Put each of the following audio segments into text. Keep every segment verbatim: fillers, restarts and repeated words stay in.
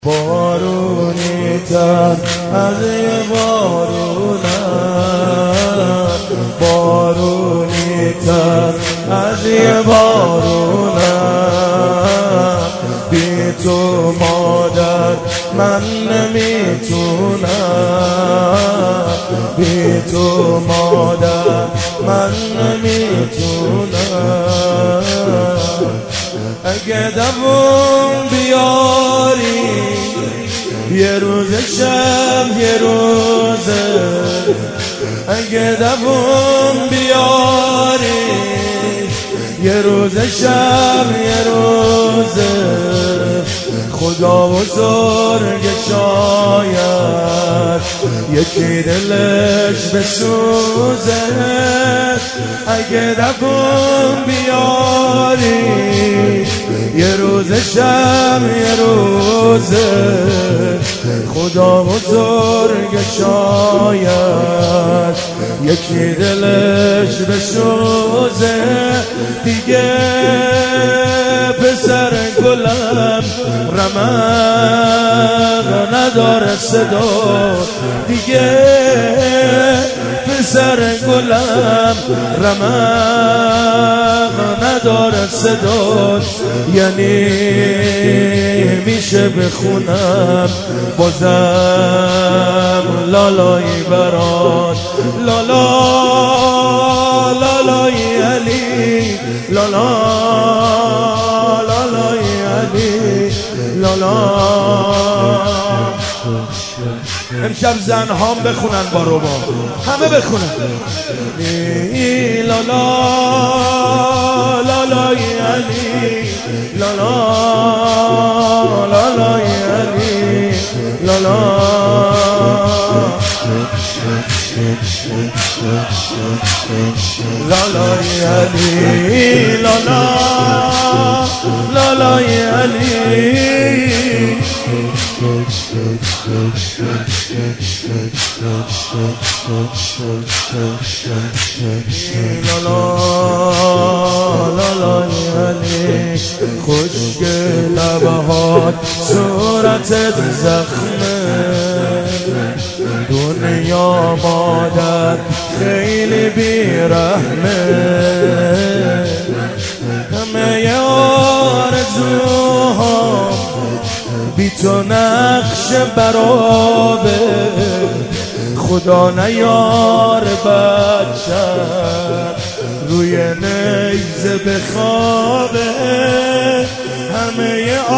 بارونی تر از یه بارونم، بارونی تر از یه بارونم. بی تو مادر من نمیتونم، بی تو مادر من نمیتونم. اگه دوم بیاری یه روز شب یه روزه، اگه دوم بیاری یه روز شب یه روزه. خدا بزرگ شاید یکی دلش بسوزه. اگه دوم بیاری یه روز شب یه روزه. خدا بزرگ شاید یکی دلش بسوزه. دیگه پسر گلم رمق نداره صدا، دیگه پسر گلم رمق نداره صدا. یعنی میشه بخونم بازم لالایی برات، لالا لالای علی، لالا لالای علی، لالا. امشب زن هام بخونن با روبا، همه بخونن لالا لالای علی، لالا لالای علی، لالا. لالای علی، لالا لالای علی. لالا لالای علی، خشک لبهات صورتت زخمه. دنیا مادر خیلی بیرحمه، همه آرزوهام بی تو نقش برابه. خدا نیار بچم روی نیزه بخوابه. همه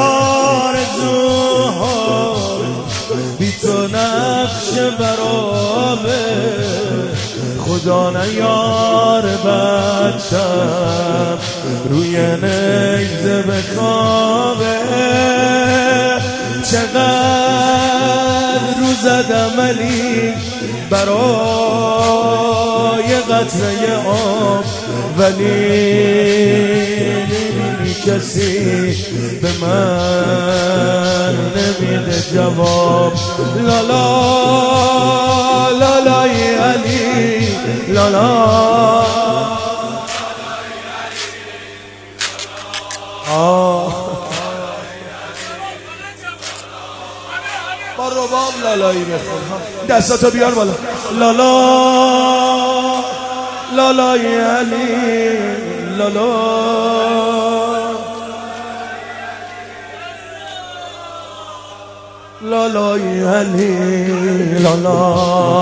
آرزوهام بی تو نقش برابه. خدا نیار بچم روی نیزه بخوابه. چقدر رو زدم علی برای قطره آب، ولی کسی به من نمیده جواب. لالا لالای علی، لالا. آه با رباب لالایی بخون، دستاتو بیار بالا. لالا لالای علی، لالا لالای علی، لالا.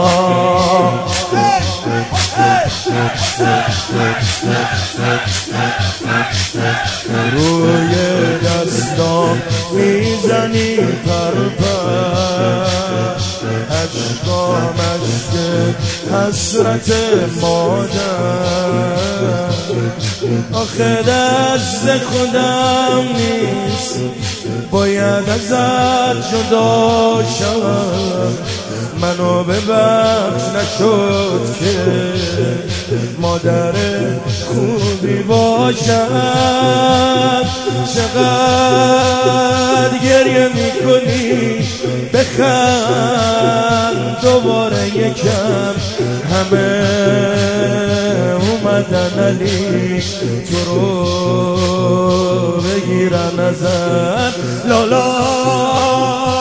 روی دستام میزنی پرپر، عشقام عشق حسرت مادر. آخه دست خودم نیست، باید ازت جدا شم. منو ببخش نشد که مادر خوبی باشم. چقدر گریه میکنی بخند دوباره یکم. همه اومدن علی تو رو بگیرن ازم. لالا